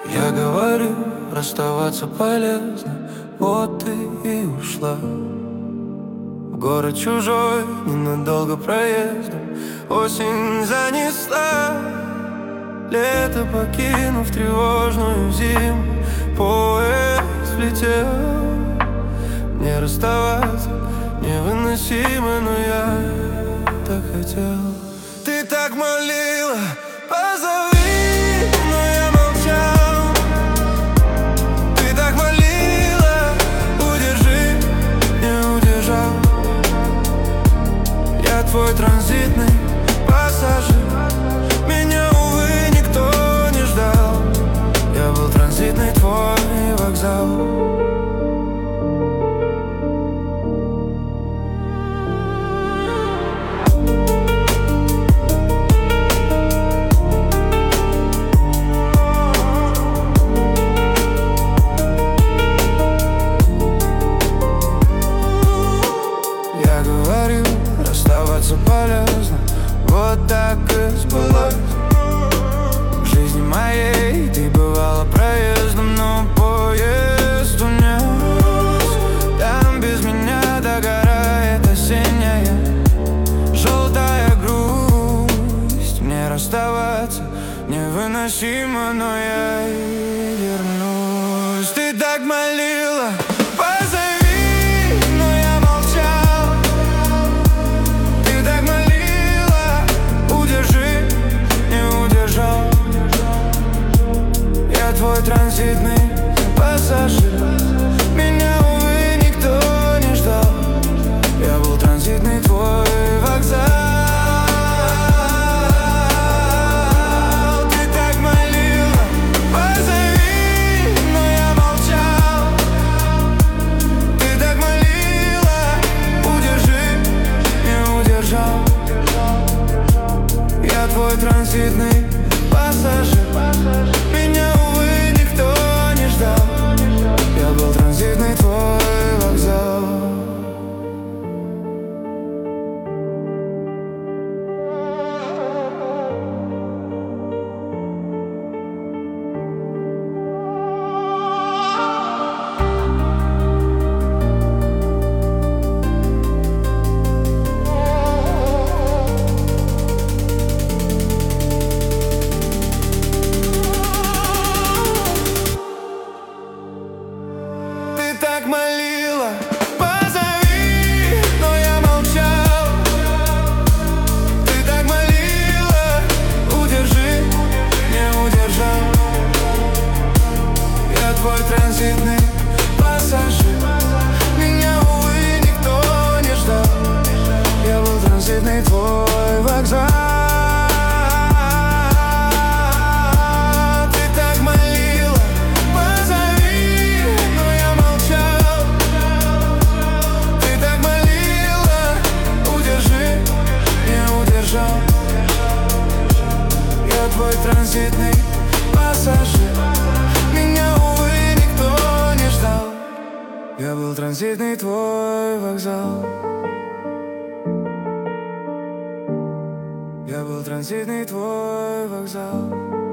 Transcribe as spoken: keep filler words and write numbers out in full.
Я говорю, расставаться полезно, вот ты и ушла. В город чужой, ненадолго проездом, осень занесла. Лето покинув тревожную зиму, поезд влетел. Не расставаться невыносимо, но я так хотел. Ты так молила, позови, но я молчал. Ты так молила, удержи, не удержал. Я твой транзитный пассажир, меня, увы, никто не ждал. Я был транзитный твой вокзал. Полезно, вот так и сбылось. В жизни моей ты бывала проездом, но поезд унес. Там без меня догорает осенняя желтая грусть. Мне расставаться невыносимо, но я и вернусь. Ты так молила, позови, но я молчал. Я твой транзитный пассажир, меня, увы, никто не ждал. Я был транзитный твой вокзал. Ты так молила, позови, но я молчал. Ты так молила, удержи, не удержал. Я твой транзитный пассажир, меня, увы, никто не ждал. Я был транзитный твой вокзал. Так молила, позови, но я молчал. Ты так молила, удержи, не удержал. Я твой транзитный пассажир, меня, увы, никто не ждал. Я был транзитный твой вокзал. Я твой транзитный пассажир, меня, увы, никто не ждал. Я был транзитный твой вокзал. Я был транзитный твой вокзал.